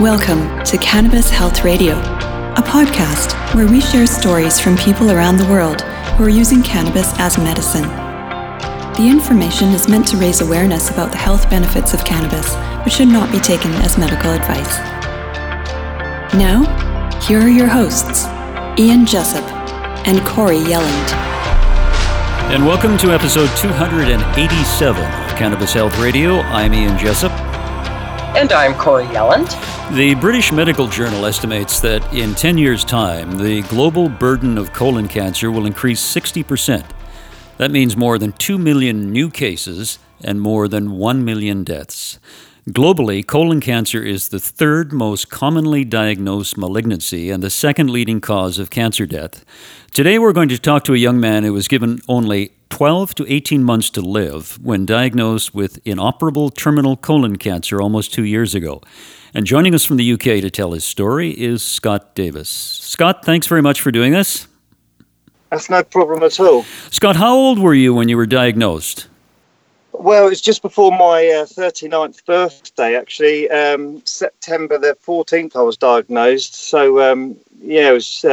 Welcome to Cannabis Health Radio, a podcast where we share stories from people around the world who are using cannabis as medicine. The information is meant to raise awareness about the health benefits of cannabis, but should not be taken as medical advice. Now, here are your hosts, Ian Jessup and Corey Yelland. And welcome to episode 287 of Cannabis Health Radio. I'm Ian Jessup. And I'm Corey Yelland. The British Medical Journal estimates that in 10 years' time, the global burden of colon cancer will increase 60%. That means more than 2 million new cases and more than 1 million deaths. Globally, colon cancer is the third most commonly diagnosed malignancy and the second leading cause of cancer death. Today we're going to talk to a young man who was given only 12 to 18 months to live when diagnosed with inoperable terminal colon cancer almost 2 years ago. And joining us from the UK to tell his story is Scott Davis. Scott, thanks very much for doing this. That's no problem at all. Scott, how old were you when you were diagnosed? Well, it's just before my 39th birthday, actually. September the 14th, I was diagnosed. So, it was.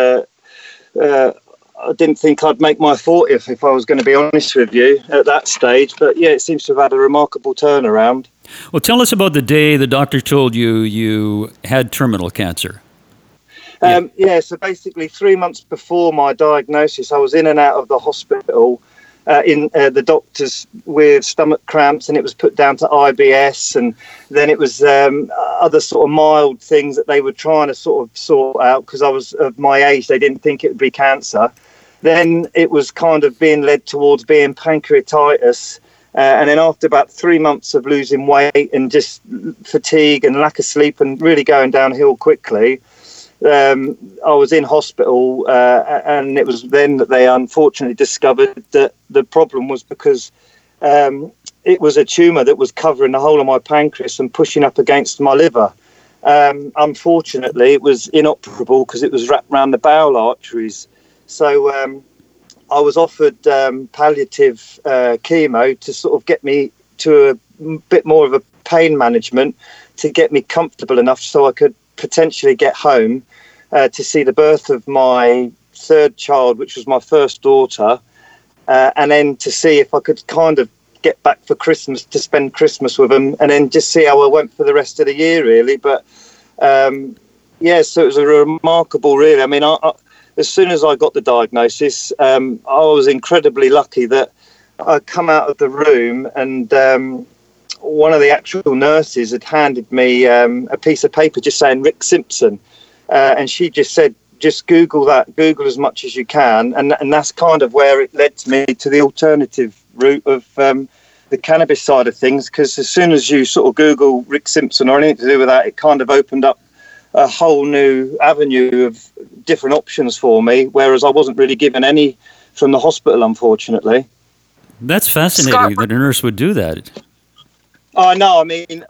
I didn't think I'd make my 40th, if I was going to be honest with you, at that stage. But yeah, it seems to have had a remarkable turnaround. Well, tell us about the day the doctor told you had terminal cancer. So basically 3 months before my diagnosis, I was in and out of the hospital in the doctors with stomach cramps, and it was put down to IBS, and then it was other sort of mild things that they were trying to sort of sort out because I was of my age. They didn't think it would be cancer. Then it was kind of being led towards being pancreatitis. And then after about 3 months of losing weight and just fatigue and lack of sleep and really going downhill quickly, I was in hospital, and it was then that they unfortunately discovered that the problem was because it was a tumour that was covering the whole of my pancreas and pushing up against my liver. Unfortunately, it was inoperable because it was wrapped around the bowel arteries. So I was offered palliative chemo to sort of get me to a bit more of a pain management to get me comfortable enough so I could potentially get home to see the birth of my third child, which was my first daughter, and then to see if I could kind of get back for Christmas to spend Christmas with them, and then just see how I went for the rest of the year, really. But so it was a remarkable, really. I mean, as soon as I got the diagnosis, I was incredibly lucky that I come out of the room and one of the actual nurses had handed me a piece of paper just saying Rick Simpson. And she just said, just Google that, Google as much as you can. And that's kind of where it led me to the alternative route of the cannabis side of things, because as soon as you sort of Google Rick Simpson or anything to do with that, it kind of opened up a whole new avenue of different options for me, whereas I wasn't really given any from the hospital, unfortunately. That's fascinating that a nurse would do that. I know. I mean,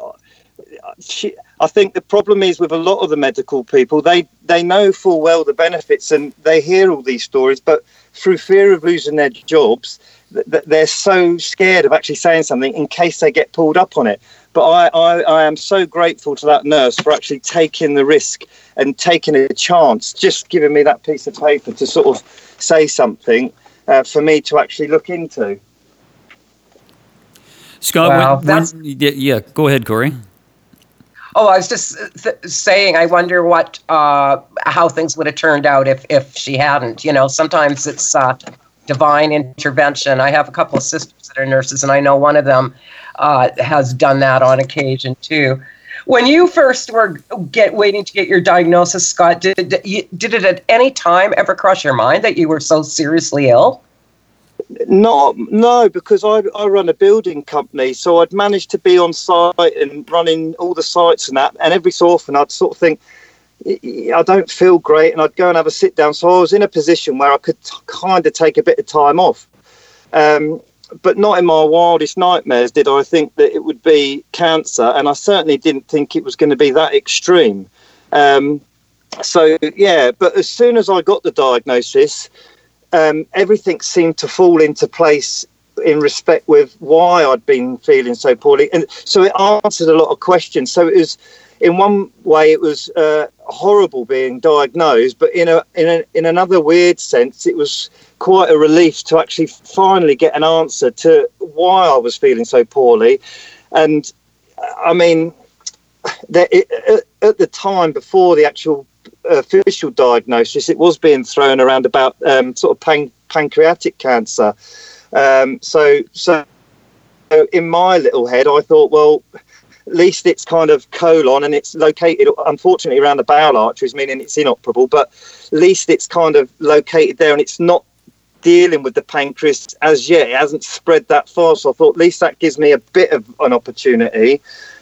I think the problem is with a lot of the medical people, they know full well the benefits and they hear all these stories, but through fear of losing their jobs, they're so scared of actually saying something in case they get pulled up on it. But I am so grateful to that nurse for actually taking the risk and taking a chance, just giving me that piece of paper to sort of say something for me to actually look into. Scott, go ahead, Corey. Oh, I was just saying, I wonder how things would have turned out if she hadn't. You know, sometimes it's divine intervention. I have a couple of sisters that are nurses, and I know one of them has done that on occasion too. When you first were waiting to get your diagnosis, Scott, did it at any time ever cross your mind that you were so seriously ill? No, because I run a building company, so I'd managed to be on site and running all the sites and that, and every so often I'd sort of think, I don't feel great, and I'd go and have a sit down. So I was in a position where I could kind of take a bit of time off. But not in my wildest nightmares did I think that it would be cancer, and I certainly didn't think it was going to be that extreme. But as soon as I got the diagnosis, everything seemed to fall into place in respect with why I'd been feeling so poorly. And so it answered a lot of questions. So it was, in one way, it was horrible being diagnosed, but in another weird sense, it was quite a relief to actually finally get an answer to why I was feeling so poorly. And I mean, at the time before the actual official diagnosis, it was being thrown around about sort of pancreatic cancer. So in my little head, I thought, well, at least it's kind of colon and it's located, unfortunately, around the bowel arteries, meaning it's inoperable, but at least it's kind of located there and it's not dealing with the pancreas as yet. It hasn't spread that far. So I thought, at least that gives me a bit of an opportunity.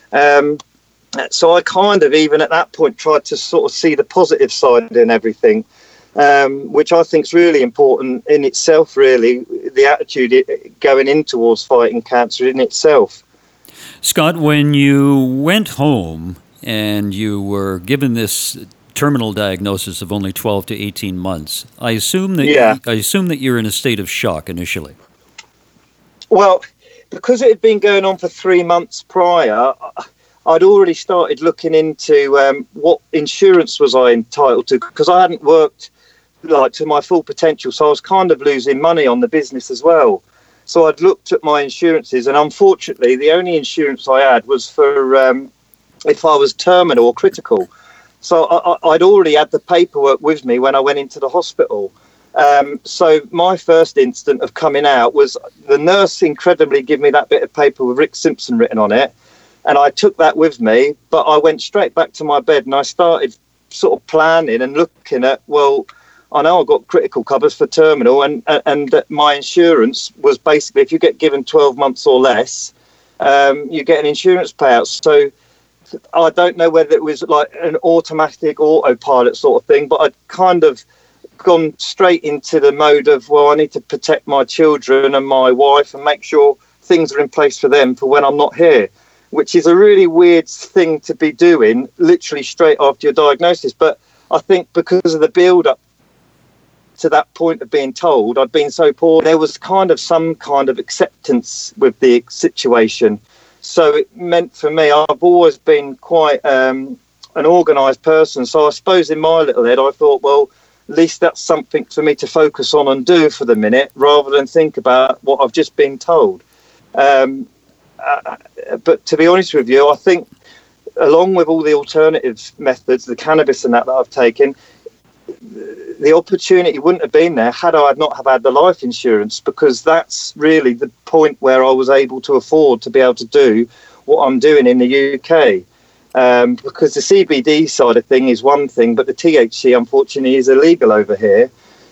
So I kind of, even at that point, tried to sort of see the positive side in everything, which I think is really important in itself, really, the attitude going in towards fighting cancer in itself. Scott, when you went home and you were given this terminal diagnosis of only 12 to 18 months, I assume that you're in a state of shock initially. Well, because it had been going on for 3 months prior, I'd already started looking into what insurance was I entitled to, because I hadn't worked like to my full potential, so I was kind of losing money on the business as well. So I'd looked at my insurances, and unfortunately, the only insurance I had was for if I was terminal or critical. So I'd already had the paperwork with me when I went into the hospital. So my first instant of coming out was the nurse incredibly gave me that bit of paper with Rick Simpson written on it, and I took that with me, but I went straight back to my bed and I started sort of planning and looking at, well, I know I've got critical covers for terminal, and my insurance was basically, if you get given 12 months or less, you get an insurance payout. So I don't know whether it was like an automatic autopilot sort of thing, but I'd kind of gone straight into the mode of, well, I need to protect my children and my wife and make sure things are in place for them for when I'm not here, which is a really weird thing to be doing literally straight after your diagnosis. But I think because of the build-up to that point of being told I'd been so poor, there was kind of some kind of acceptance with the situation. So it meant for me, I've always been quite an organised person. So I suppose in my little head, I thought, well, at least that's something for me to focus on and do for the minute, rather than think about what I've just been told. But to be honest with you, I think along with all the alternative methods, the cannabis and that I've taken, the opportunity wouldn't have been there had I not have had the life insurance, because that's really the point where I was able to afford to be able to do what I'm doing in the UK. Because the CBD side of thing is one thing, but the THC, unfortunately, is illegal over here.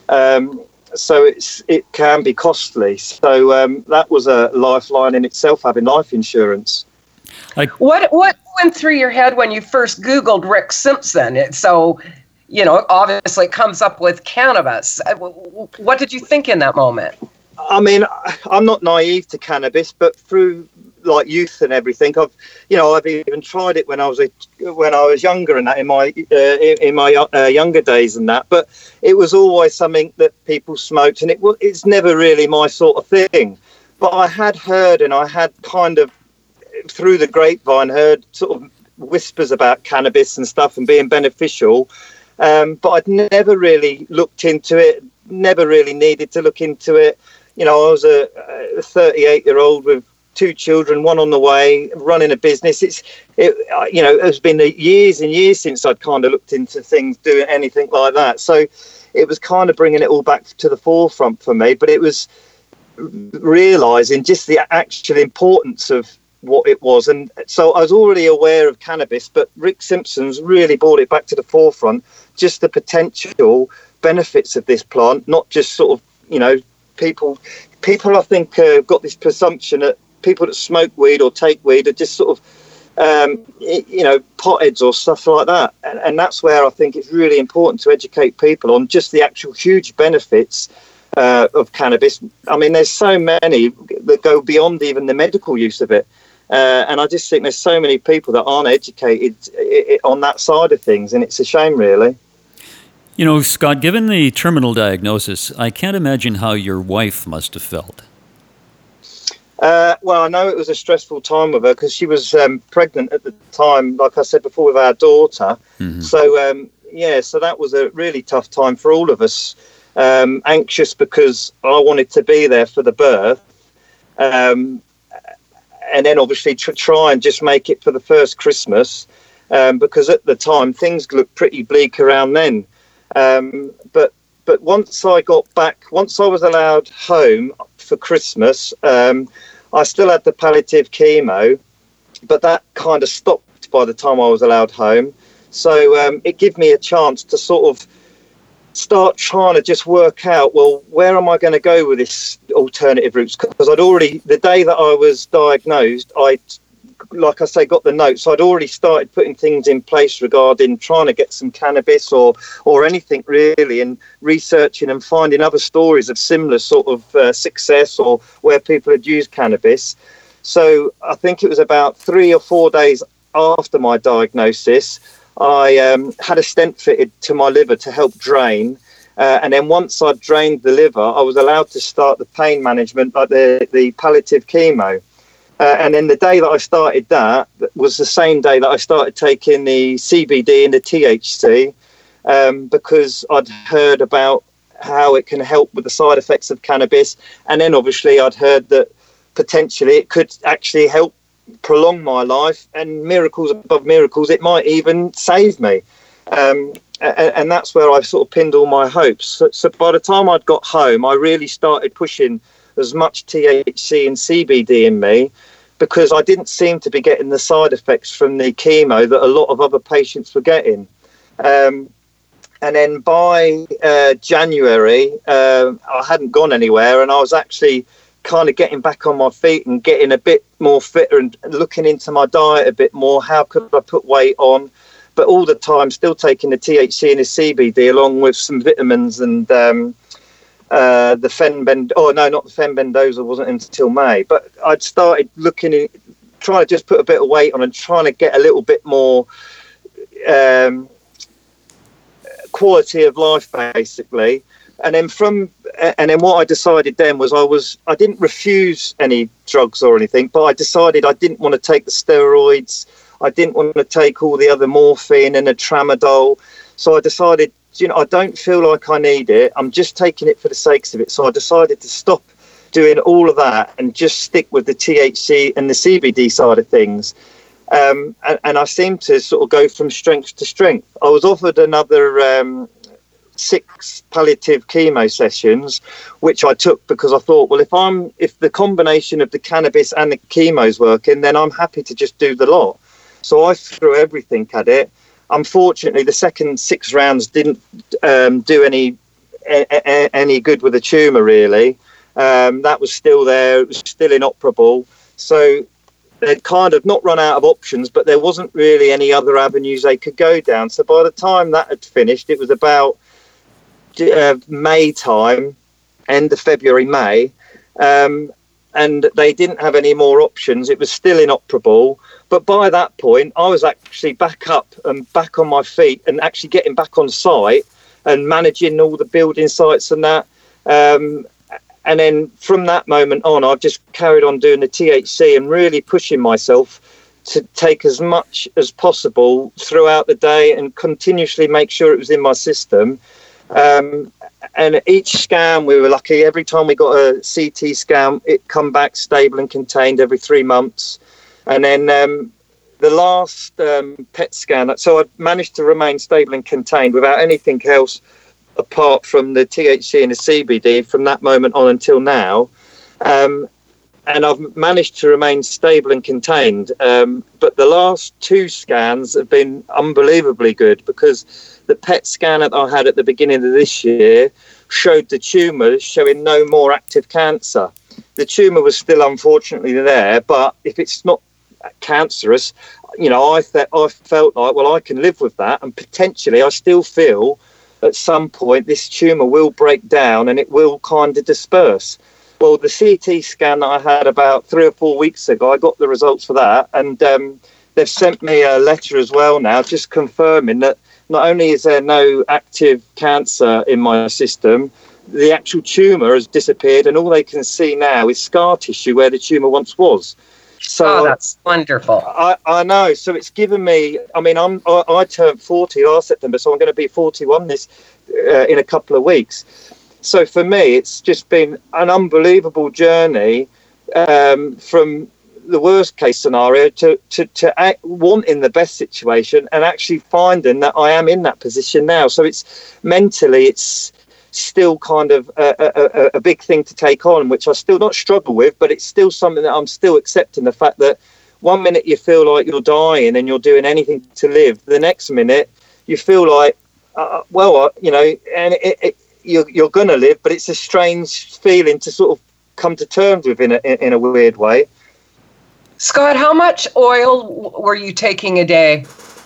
So it can be costly. So that was a lifeline in itself, having life insurance. What went through your head when you first Googled Rick Simpson? So, you know, obviously it comes up with cannabis. What did you think in that moment? I mean, I'm not naive to cannabis, but through like youth and everything, I've even tried it when I was younger and that in my younger days and that. But it was always something that people smoked, and it's never really my sort of thing. But I had heard, and I had kind of through the grapevine heard sort of whispers about cannabis and stuff and being beneficial. But I'd never really looked into it, never really needed to look into it. You know, I was a 38-year-old with 2 children, one on the way, running a business. It's been years and years since I'd kind of looked into things, doing anything like that. So it was kind of bringing it all back to the forefront for me. But it was realising just the actual importance of what it was. And so I was already aware of cannabis, but Rick Simpson's really brought it back to the forefront, just the potential benefits of this plant, not just sort of, you know, people I think got this presumption that people that smoke weed or take weed are just sort of potheads or stuff like that, and that's where I think it's really important to educate people on just the actual huge benefits of cannabis. I mean, there's so many that go beyond even the medical use of it, and I just think there's so many people that aren't educated on that side of things, and it's a shame, really. You know, Scott, given the terminal diagnosis, I can't imagine how your wife must have felt. Well, I know it was a stressful time with her because she was pregnant at the time, like I said before, with our daughter. Mm-hmm. So, so that was a really tough time for all of us. Anxious because I wanted to be there for the birth. And then obviously try and just make it for the first Christmas, because at the time things looked pretty bleak around then. But once I got back, once I was allowed home for Christmas, I still had the palliative chemo, but that kind of stopped by the time I was allowed home. So it gave me a chance to sort of start trying to just work out, well, where am I going to go with this alternative routes? Because I'd already, the day that I was diagnosed, like I say, got the notes. So I'd already started putting things in place regarding trying to get some cannabis or anything really, and researching and finding other stories of similar sort of success or where people had used cannabis. So I think it was about 3 or 4 days after my diagnosis, I had a stent fitted to my liver to help drain. And then once I drained the liver, I was allowed to start the pain management, like the palliative chemo. And then the day that I started that was the same day that I started taking the CBD and the THC, because I'd heard about how it can help with the side effects of cannabis. And then obviously I'd heard that potentially it could actually help prolong my life, and miracles above miracles, it might even save me. And that's where I sort of pinned all my hopes. So by the time I'd got home, I really started pushing as much THC and CBD in me, because I didn't seem to be getting the side effects from the chemo that a lot of other patients were getting. And then by January, I hadn't gone anywhere, and I was actually kind of getting back on my feet and getting a bit more fitter and looking into my diet a bit more. How could I put weight on? But all the time still taking the THC and the CBD along with some vitamins and the not the Fenbendoza wasn't until May. But I'd started trying to just put a bit of weight on and trying to get a little bit more quality of life, basically. And then what I decided then was I didn't refuse any drugs or anything, but I decided I didn't want to take the steroids. I didn't want to take all the other morphine and the tramadol. So I decided, I don't feel like I need it. I'm just taking it for the sakes of it. So I decided to stop doing all of that and just stick with the THC and the CBD side of things. And I seemed to sort of go from strength to strength. I was offered another 6 palliative chemo sessions, which I took because I thought, well, if the combination of the cannabis and the chemo is working, then I'm happy to just do the lot. So I threw everything at it. Unfortunately, the second 6 rounds didn't do any good with the tumour, really. That was still there. It was still inoperable. So they'd kind of not run out of options, but there wasn't really any other avenues they could go down. So by the time that had finished, it was about May time, end of February, May, and they didn't have any more options. It was still inoperable. But by that point, I was actually back up and back on my feet and actually getting back on site and managing all the building sites and that. And then from that moment on, I've just carried on doing the THC and really pushing myself to take as much as possible throughout the day and continuously make sure it was in my system. And each scan, we were lucky. Every time we got a CT scan, it come back stable and contained every 3 months. And then the last PET scan, so I managed to remain stable and contained without anything else apart from the THC and the CBD from that moment on until now. And I've managed to remain stable and contained. But the last 2 scans have been unbelievably good, because the PET scan that I had at the beginning of this year showed the tumour showing no more active cancer. The tumour was still unfortunately there, but if it's not cancerous, I felt like, well, I can live with that. And potentially I still feel at some point this tumour will break down and it will kind of disperse. Well, the CT scan that I had about 3 or 4 weeks ago, I got the results for that. And they've sent me a letter as well now, just confirming that not only is there no active cancer in my system, the actual tumour has disappeared, and all they can see now is scar tissue where the tumour once was. So that's wonderful. I know. So it's given me. I mean, I turned 40 last September, so I'm going to be 41 in a couple of weeks. So for me, it's just been an unbelievable journey from the worst case scenario to wanting the best situation and actually finding that I am in that position now. So it's mentally, it's still kind of a big thing to take on, which I still not struggle with, but it's still something that I'm still accepting, the fact that one minute you feel like you're dying and you're doing anything to live, the next minute you feel like and you're gonna live, but it's a strange feeling to sort of come to terms with in a weird way. Scott, how much oil were you taking a day?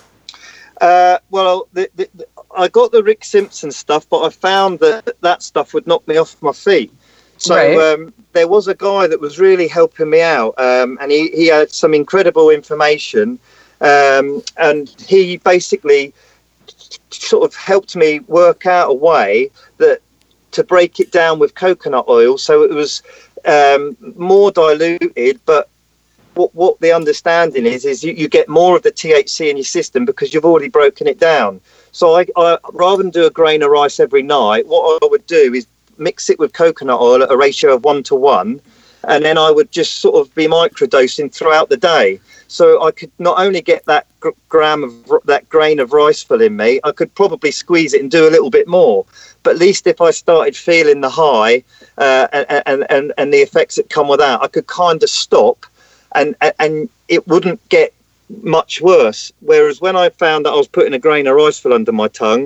Well, I got the Rick Simpson stuff, but I found that stuff would knock me off my feet. So right. There was a guy that was really helping me out, and he had some incredible information, and he basically sort of helped me work out a way to break it down with coconut oil, so it was more diluted, but what the understanding is you get more of the THC in your system because you've already broken it down. So I rather than do a grain of rice every night, what I would do is mix it with coconut oil at a ratio of 1:1, and then I would just sort of be microdosing throughout the day. So I could not only get that that grain of rice full in me, I could probably squeeze it and do a little bit more. But at least if I started feeling the high and the effects that come with that, I could kind of stop. And it wouldn't get much worse. Whereas when I found that I was putting a grain of rice full under my tongue,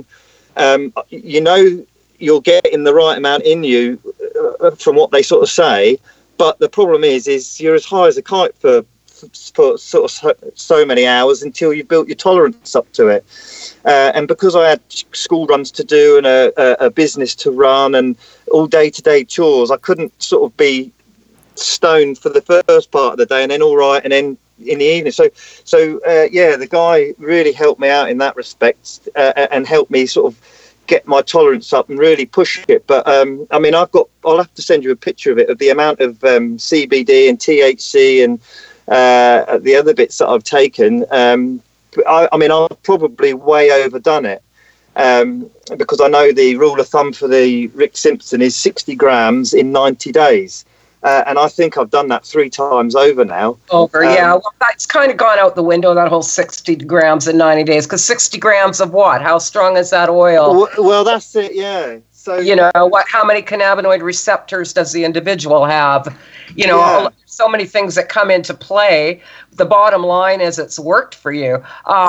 you're getting the right amount in you from what they sort of say. But the problem is you're as high as a kite for sort of so many hours until you've built your tolerance up to it. And because I had school runs to do and a business to run and all day-to-day chores, I couldn't sort of be stoned for the first part of the day and then all right and then in the evening. So the guy really helped me out in that respect and helped me sort of get my tolerance up and really push it. But I mean, I'll have to send you a picture of it, of the amount of CBD and THC and the other bits that I've taken. I mean, I've probably way overdone it. Because I know the rule of thumb for the Rick Simpson is 60 grams in 90 days. And I think I've done that 3 times over now. Yeah. Well, that's kind of gone out the window, that whole 60 grams in 90 days. Because 60 grams of what? How strong is that oil? Well, that's it, yeah. So how many cannabinoid receptors does the individual have? So many things that come into play. The bottom line is it's worked for you.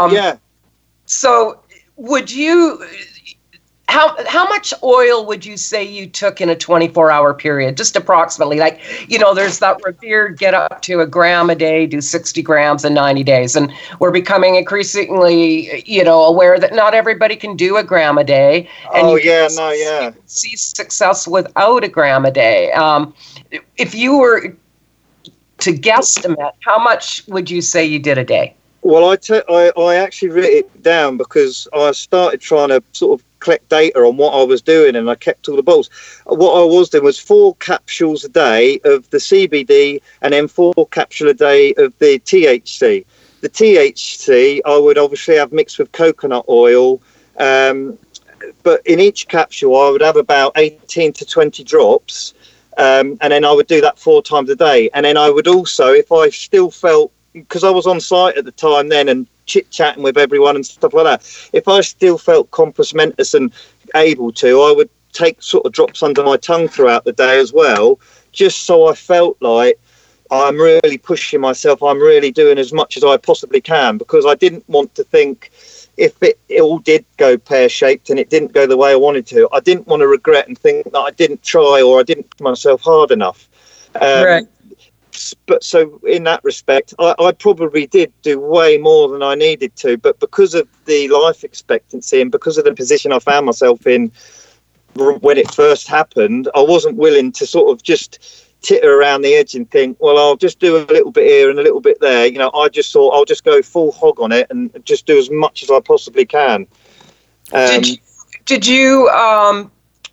So would you... How much oil would you say you took in a 24-hour period, just approximately? Like, there's that revered get up to a gram a day, do 60 grams in 90 days. And we're becoming increasingly, aware that not everybody can do a gram a day. And you can see success without a gram a day. If you were to guesstimate, how much would you say you did a day? Well, I actually wrote it down because I started trying to sort of collect data on what I was doing, and I kept all the bottles. What I was doing was 4 capsules a day of the CBD and then 4 capsules a day of the THC. The THC I would obviously have mixed with coconut oil, but in each capsule I would have about 18 to 20 drops, and then I would do that 4 times a day. And then I would also, if I still felt, because I was on site at the time then and chit-chatting with everyone and stuff like that, if I still felt compos mentis and able to, I would take sort of drops under my tongue throughout the day as well, just so I felt like I'm really pushing myself, I'm really doing as much as I possibly can, because I didn't want to think, if it all did go pear-shaped and it didn't go the way I wanted to, I didn't want to regret and think that I didn't try or I didn't push myself hard enough. Right. But so in that respect, I probably did do way more than I needed to, but because of the life expectancy and because of the position I found myself in when it first happened, I wasn't willing to sort of just titter around the edge and think, well, I'll just do a little bit here and a little bit there. I just thought I'll just go full hog on it and just do as much as I possibly can. Did you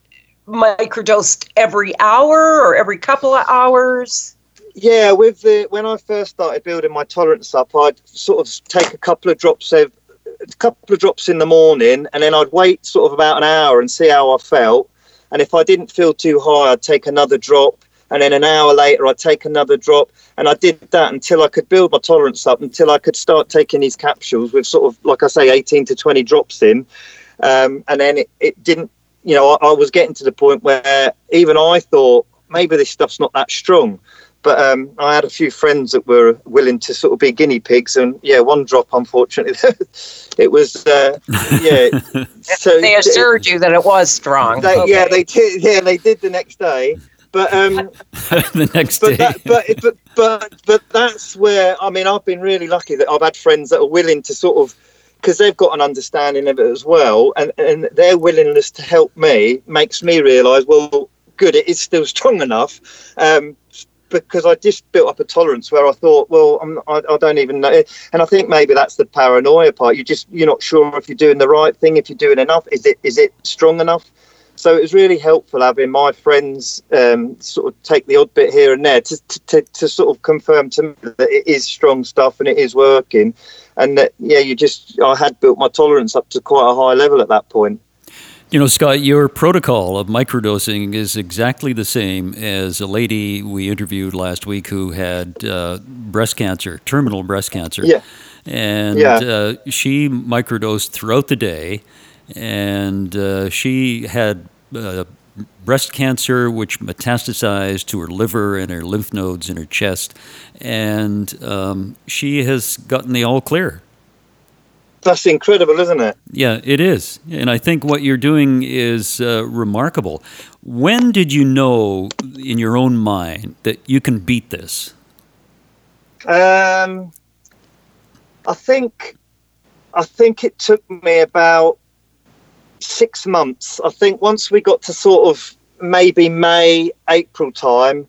microdosed every hour or every couple of hours? Yeah, when I first started building my tolerance up, I'd sort of take a couple of drops in the morning, and then I'd wait sort of about an hour and see how I felt. And if I didn't feel too high, I'd take another drop. And then an hour later, I'd take another drop. And I did that until I could build my tolerance up, until I could start taking these capsules with sort of, like I say, 18 to 20 drops in. And then it didn't, I was getting to the point where even I thought maybe this stuff's not that strong. But I had a few friends that were willing to sort of be guinea pigs. And, one drop, unfortunately, it was, So they assured you that it was strong. They did. Yeah, they did the next day. But the next day. But that's where, I've been really lucky that I've had friends that are willing to sort of, because they've got an understanding of it as well, and their willingness to help me makes me realise, well, good, it is still strong enough, because I just built up a tolerance where I thought, well, I don't even know, and I think maybe that's the paranoia part. You're not sure if you're doing the right thing, if you're doing enough, is it strong enough? So it was really helpful having my friends sort of take the odd bit here and there to sort of confirm to me that it is strong stuff and it is working. And that, I had built my tolerance up to quite a high level at that point. Scott, your protocol of microdosing is exactly the same as a lady we interviewed last week who had breast cancer, terminal breast cancer. Yeah. And she microdosed throughout the day. And she had breast cancer, which metastasized to her liver and her lymph nodes in her chest. And she has gotten the all clear. That's incredible, isn't it? Yeah, it is. And I think what you're doing is remarkable. When did you know in your own mind that you can beat this? I think it took me about 6 months. I think once we got to sort of maybe May, April time,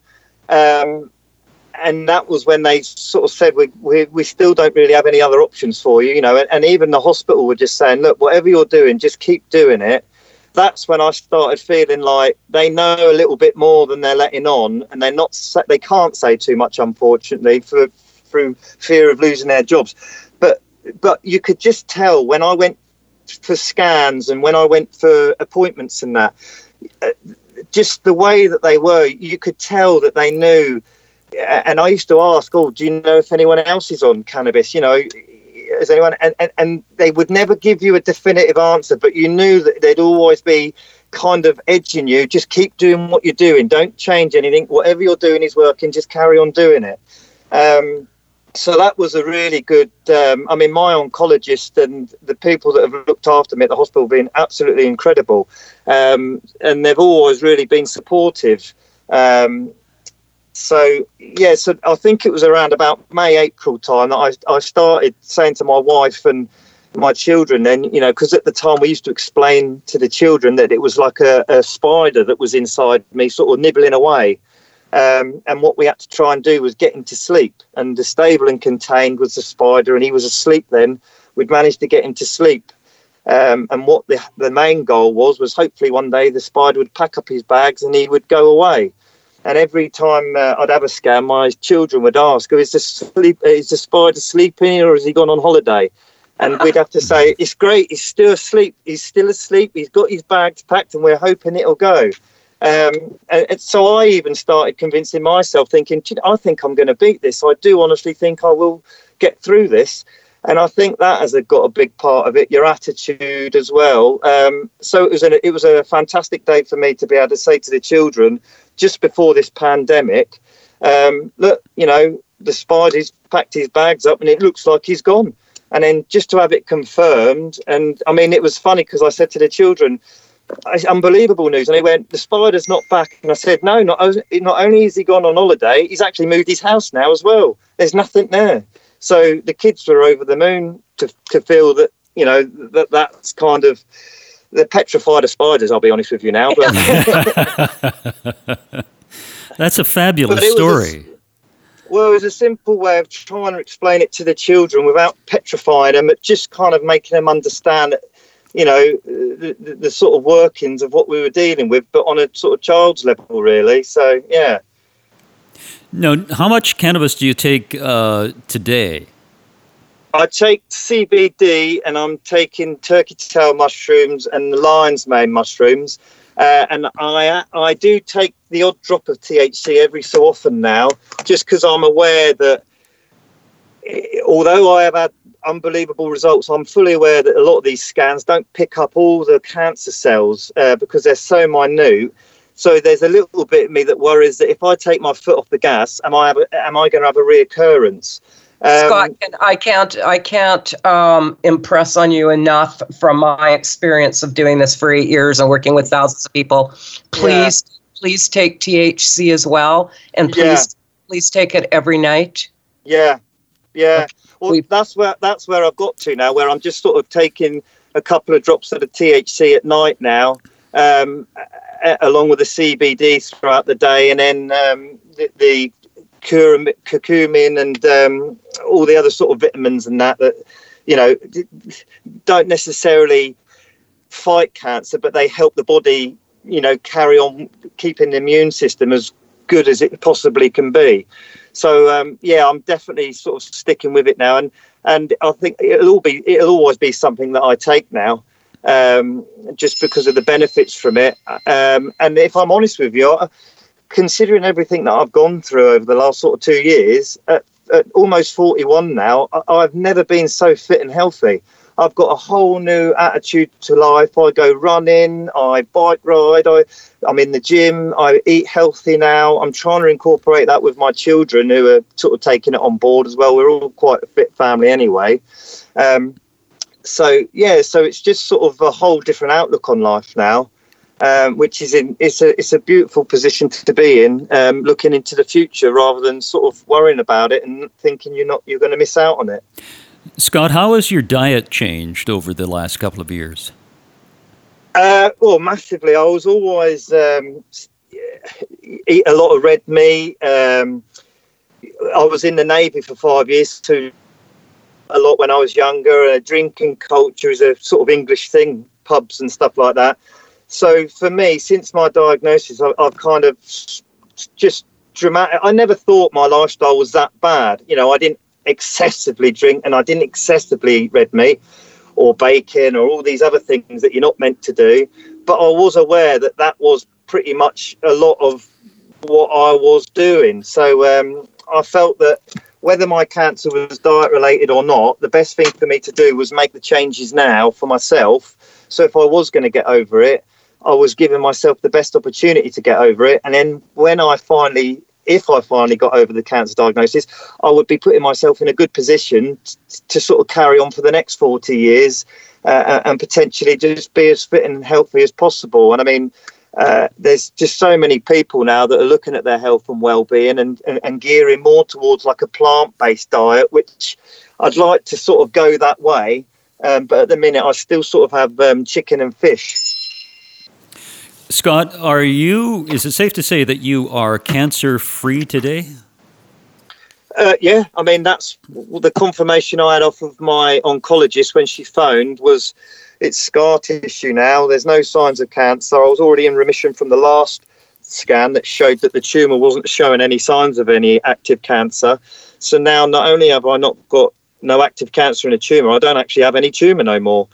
and that was when they sort of said, we still don't really have any other options for you, and even the hospital were just saying, look, whatever you're doing, just keep doing it. That's when I started feeling like they know a little bit more than they're letting on, and they can't say too much, unfortunately, through fear of losing their jobs. But you could just tell when I went for scans and when I went for appointments and that, just the way that they were, you could tell that they knew. And I used to ask, do you know if anyone else is on cannabis? Is anyone? And they would never give you a definitive answer, but you knew that they'd always be kind of edging you. Just keep doing what you're doing. Don't change anything. Whatever you're doing is working. Just carry on doing it. So that was a really good, my oncologist and the people that have looked after me at the hospital have been absolutely incredible. And they've always really been supportive. So I think it was around about May, April time that I started saying to my wife and my children then, because at the time we used to explain to the children that it was like a spider that was inside me sort of nibbling away. And what we had to try and do was get him to sleep. And the stable and contained was the spider, and he was asleep then. We'd managed to get him to sleep. And what the main goal was hopefully one day the spider would pack up his bags and he would go away. And every time I'd have a scan, my children would ask, is the spider sleeping or has he gone on holiday? And we'd have to say, it's great, he's still asleep. He's got his bags packed and we're hoping it'll go. And so I even started convincing myself, thinking, I think I'm going to beat this. I do honestly think I will get through this. And I think that has got a big part of it, your attitude as well. So it was a fantastic day for me to be able to say to the children, just before this pandemic, look, the spider's packed his bags up and it looks like he's gone. And then just to have it confirmed. And it was funny because I said to the children, it's unbelievable news. And they went, the spider's not back. And I said, no, not only is he gone on holiday, he's actually moved his house now as well. There's nothing there. So the kids were over the moon to feel that, that's kind of, they're petrified of spiders, I'll be honest with you now. But that's a fabulous story. It was a simple way of trying to explain it to the children without petrifying them, but just kind of making them understand that, the sort of workings of what we were dealing with, but on a sort of child's level, really. So, yeah. No, how much cannabis do you take today? I take CBD, and I'm taking turkey tail mushrooms and the lion's mane mushrooms. And I do take the odd drop of THC every so often now, just because I'm aware that although I have had unbelievable results, I'm fully aware that a lot of these scans don't pick up all the cancer cells because they're so minute. So there's a little bit of me that worries that if I take my foot off the gas, am I going to have a reoccurrence? Scott, I can't impress on you enough from my experience of doing this for 8 years and working with thousands of people. Please take THC as well, and please take it every night. Yeah. Well, that's where I've got to now, where I'm just sort of taking a couple of drops of the THC at night now, along with the CBD throughout the day, and then the curcumin and all the other sort of vitamins and that don't necessarily fight cancer, but they help the body carry on keeping the immune system as good as it possibly can be. So I'm definitely sort of sticking with it now, and I think it'll always be something that I take now, just because of the benefits from it. And if I'm honest with you, considering everything that I've gone through over the last sort of 2 years, at almost 41 now, I've never been so fit and healthy. I've got a whole new attitude to life. I go running, I bike ride, I'm in the gym, I eat healthy now. I'm trying to incorporate that with my children, who are sort of taking it on board as well. We're all quite a fit family anyway. So it's just sort of a whole different outlook on life now. Which is it's a beautiful position to be in, looking into the future rather than sort of worrying about it and thinking you're going to miss out on it. Scott, how has your diet changed over the last couple of years? Well, massively. I was always eat a lot of red meat. I was in the Navy for 5 years too. A lot when I was younger. Drinking culture is a sort of English thing, pubs and stuff like that. So for me, since my diagnosis, I've kind of just dramatic. I never thought my lifestyle was that bad. I didn't excessively drink, and I didn't excessively eat red meat or bacon or all these other things that you're not meant to do. But I was aware that was pretty much a lot of what I was doing. So I felt that whether my cancer was diet related or not, the best thing for me to do was make the changes now for myself. So if I was going to get over it, I was giving myself the best opportunity to get over it. And then if I finally got over the cancer diagnosis, I would be putting myself in a good position to sort of carry on for the next 40 years and potentially just be as fit and healthy as possible. And I mean, there's just so many people now that are looking at their health and well-being and gearing more towards like a plant-based diet, which I'd like to sort of go that way. But at the minute, I still sort of have chicken and fish. Scott, is it safe to say that you are cancer-free today? Yeah, I mean, that's the confirmation I had off of my oncologist when she phoned was it's scar tissue now. There's no signs of cancer. I was already in remission from the last scan that showed that the tumour wasn't showing any signs of any active cancer. So now not only have I not got no active cancer in a tumour, I don't actually have any tumour no more.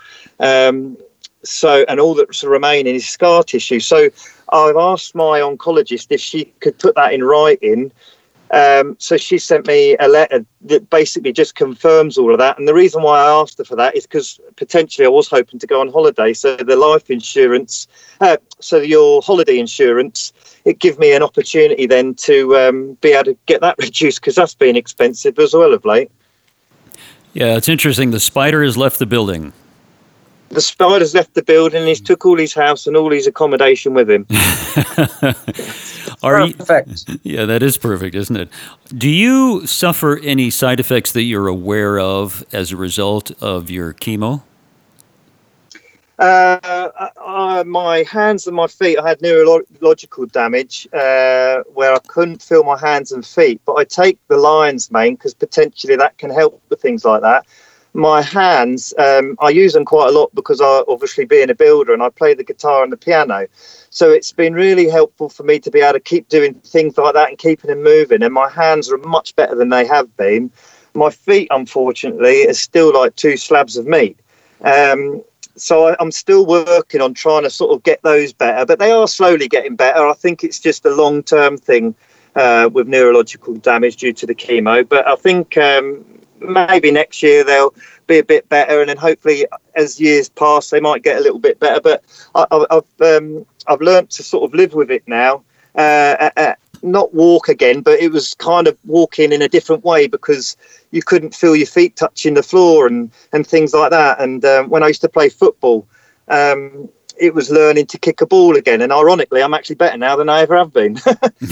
And all that's remaining is scar tissue. So I've asked my oncologist if she could put that in writing. So she sent me a letter that basically just confirms all of that. And the reason why I asked her for that is because potentially I was hoping to go on holiday. So the life insurance, your holiday insurance, it give me an opportunity then to be able to get that reduced, because that's been expensive as well of late. Yeah, it's interesting. The spider has left the building. The spider's left the building. He's took all his house and all his accommodation with him. Perfect. Yeah, that is perfect, isn't it? Do you suffer any side effects that you're aware of as a result of your chemo? My hands and my feet, I had neurological damage where I couldn't feel my hands and feet. But I take the lion's mane because potentially that can help with things like that. my hands, I use them quite a lot because I obviously being a builder and I play the guitar and the piano. So it's been really helpful for me to be able to keep doing things like that and keeping them moving. And my hands are much better than they have been. My feet, unfortunately, are still like 2 slabs of meat. So I'm still working on trying to sort of get those better, but they are slowly getting better. I think it's just a long-term thing with neurological damage due to the chemo. But I think maybe next year they'll be a bit better, and then hopefully as years pass they might get a little bit better. But I've learned to sort of live with it now. Not walk again, but it was kind of walking in a different way because you couldn't feel your feet touching the floor and things like that. And when I used to play football, it was learning to kick a ball again. And ironically, I'm actually better now than I ever have been.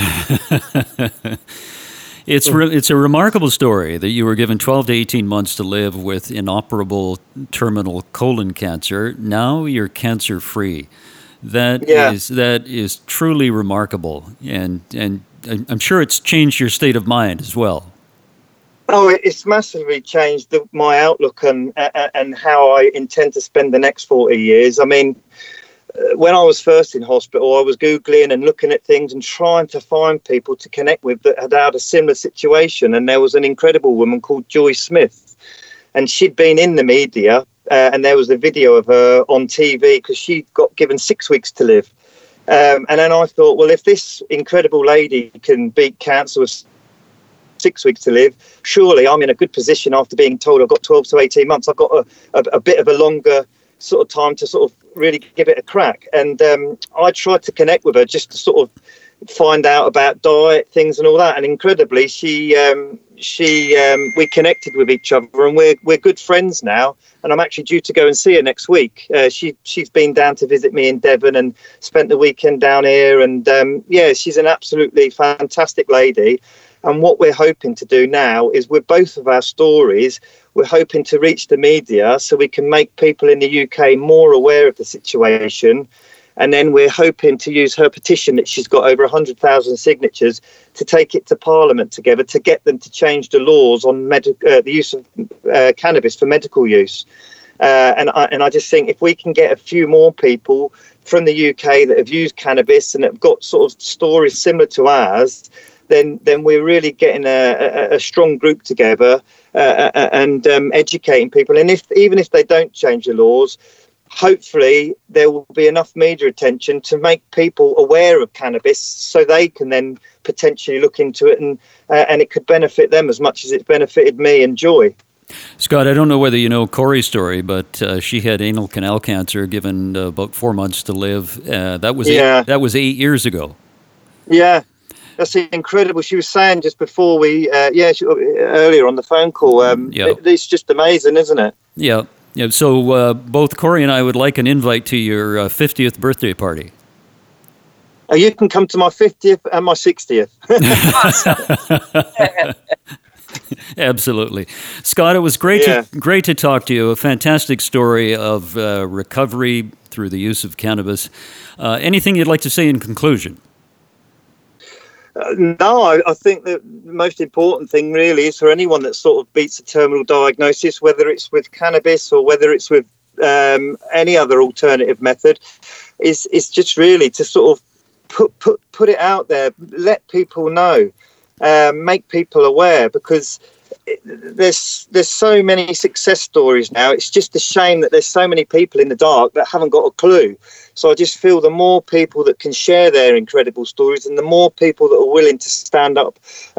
It's a remarkable story that you were given 12 to 18 months to live with inoperable terminal colon cancer. Now you're cancer-free. That is truly remarkable, and I'm sure it's changed your state of mind as well. Oh, it's massively changed my outlook and how I intend to spend the next 40 years. I mean, when I was first in hospital, I was Googling and looking at things and trying to find people to connect with that had a similar situation. And there was an incredible woman called Joy Smith, and she'd been in the media. And there was a video of her on TV because she got given 6 weeks to live. And then I thought, well, if this incredible lady can beat cancer with 6 weeks to live, surely I'm in a good position after being told I've got 12 to 18 months. I've got a bit of a longer sort of time to sort of really give it a crack. And I tried to connect with her just to sort of find out about diet, things and all that. And incredibly, we connected with each other, and we're good friends now. And I'm actually due to go and see her next week. She's been down to visit me in Devon and spent the weekend down here. And she's an absolutely fantastic lady. And what we're hoping to do now is, with both of our stories, we're hoping to reach the media so we can make people in the UK more aware of the situation. And then we're hoping to use her petition that she's got over 100,000 signatures to take it to Parliament together to get them to change the laws on the use of cannabis for medical use. And I just think if we can get a few more people from the UK that have used cannabis and have got sort of stories similar to ours, then we're really getting a strong group together and educating people. And even if they don't change the laws, hopefully there will be enough media attention to make people aware of cannabis so they can then potentially look into it, and it could benefit them as much as it benefited me and Joy. Scott, I don't know whether you know Corey's story, but she had anal canal cancer, given about 4 months to live. That was 8 years ago. Yeah. That's incredible. She was saying just before earlier on the phone call, it's just amazing, isn't it? Yeah. Yeah, so both Corey and I would like an invite to your 50th birthday party. You can come to my 50th and my 60th. Absolutely. Scott, it was great to talk to you. A fantastic story of recovery through the use of cannabis. Anything you'd like to say in conclusion? No, I think the most important thing really is for anyone that sort of beats a terminal diagnosis, whether it's with cannabis or whether it's with any other alternative method, is just really to sort of put it out there, let people know, make people aware, because there's so many success stories now. It's just a shame that there's so many people in the dark that haven't got a clue. So I just feel the more people that can share their incredible stories, and the more people that are willing to stand up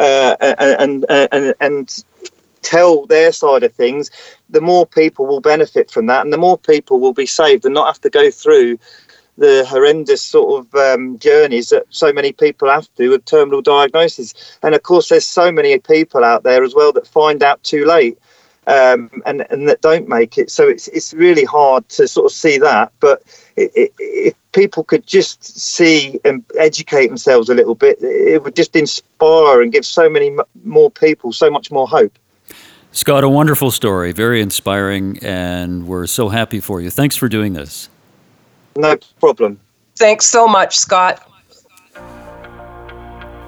and tell their side of things, the more people will benefit from that, and the more people will be saved and not have to go through the horrendous sort of journeys that so many people have to with terminal diagnosis. And of course, there's so many people out there as well that find out too late and that don't make it. So it's really hard to sort of see that. But if people could just see and educate themselves a little bit, it would just inspire and give so many more people so much more hope. Scott, a wonderful story, very inspiring, and we're so happy for you. Thanks for doing this. No problem. Thanks so much, Scott.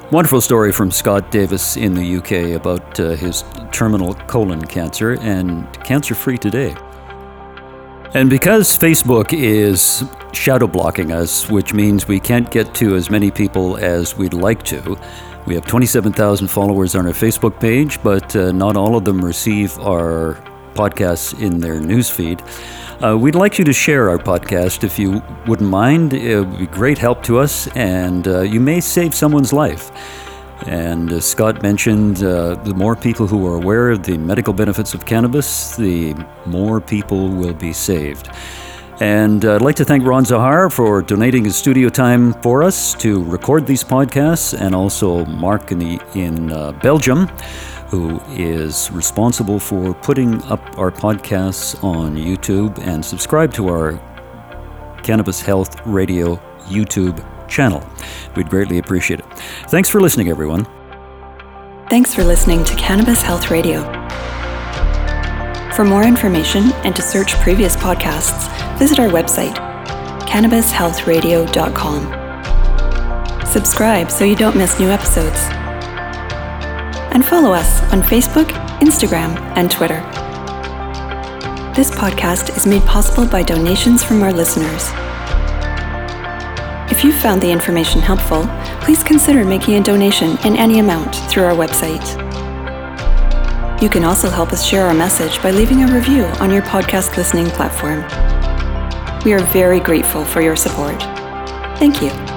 Wonderful story from Scott Davis in the UK about his terminal colon cancer and cancer-free today. And because Facebook is shadow blocking us, which means we can't get to as many people as we'd like to, we have 27,000 followers on our Facebook page, but not all of them receive our podcasts in their newsfeed. We'd like you to share our podcast if you wouldn't mind. It would be great help to us, and you may save someone's life. And Scott mentioned the more people who are aware of the medical benefits of cannabis, the more people will be saved. And I'd like to thank Ron Zahar for donating his studio time for us to record these podcasts, and also Mark in Belgium, who is responsible for putting up our podcasts on YouTube, and subscribe to our Cannabis Health Radio YouTube channel. We'd greatly appreciate it. Thanks for listening, everyone. Thanks for listening to Cannabis Health Radio. For more information and to search previous podcasts, visit our website, cannabishealthradio.com. Subscribe so you don't miss new episodes. And follow us on Facebook, Instagram, and Twitter. This podcast is made possible by donations from our listeners. If you found the information helpful, please consider making a donation in any amount through our website. You can also help us share our message by leaving a review on your podcast listening platform. We are very grateful for your support. Thank you.